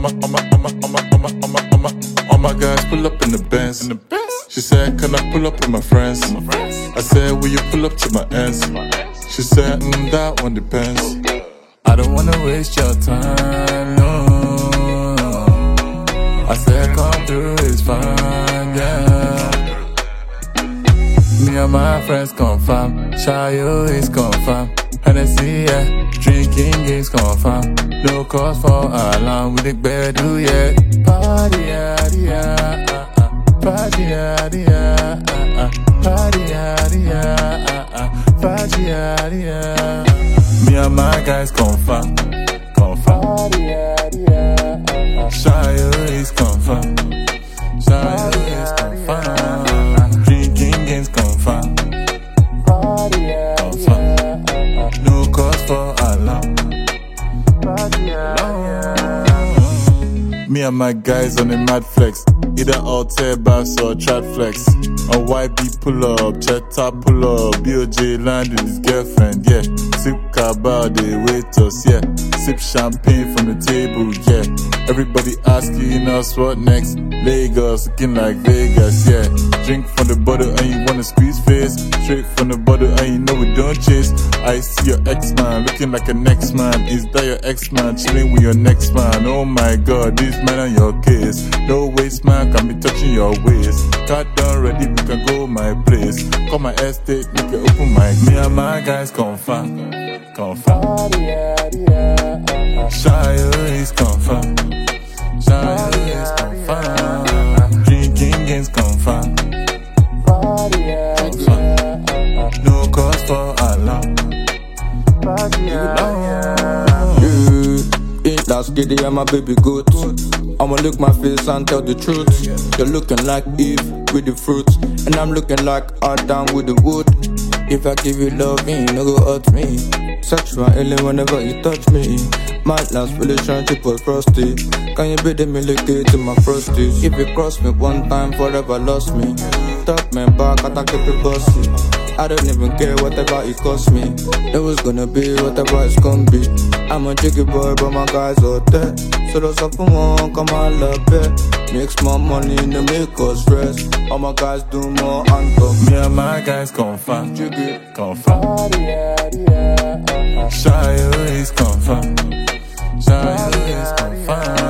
All my guys pull up in the Benz. She said, can I pull up with my friends? I said, will you pull up to my ends? She said, that one depends. I don't wanna waste your time, no. I said, come through, it's fine, yeah. Me and my friends confirm, Shayo is confirm. Hennessy, yeah, drinking games confirm. No cause for alarm, with the bed, do yeah. Party, yeah, yeah, party, yeah, yeah, party, yeah, yeah, party, yeah, yeah. Me and my guys confirm, confirm. Shayo is confirm, Shayo is confirm. Drinking games confirm, confirm. No cause for alarm. Me and my guys on a mad flex, either Altair Bass or Trad Flex. On YB pull up, Cheta pull up, BOJ land with his girlfriend, yeah. Sip Cabal, they wait us, yeah. Sip champagne from the table, yeah. Everybody asking us what next. Lagos, looking like Vegas, yeah. Drink from the bottle and you wanna squeeze face. Straight from the bottle and you know we don't chase. I see your ex-man looking like a next man. Is that your ex-man chilling with your next man? Oh my god, this man on your case. No waste man can be touching your waist. Car done ready, we can go my place. Call my estate, make it open my. Me and my guys confirm, confirm. Shayo is confirm, Shayo is confirm. Drinking games confirm, confirm. No cause for alarm. Ain't that skitty, I'm a baby goat. I'ma look my face and tell the truth. You're looking like Eve with the fruits, and I'm looking like Adam with the wood. If I give you love, you no go hurt me. Sexual alien whenever you touch me. My last relationship was frosty. Can you be the milky to my frosties? If you cross me one time, forever lost me. Top me back, I keep it bossy. I don't even care whatever it cost me. It was gonna be whatever it's gonna be. I'm a jiggy boy, but my guys are dead. So those of them won't come out love it. Makes more money to make us rest. All my guys do more and talk. Me and my guys confirm, confirm. Shayo is confirm, Shayo is confirm.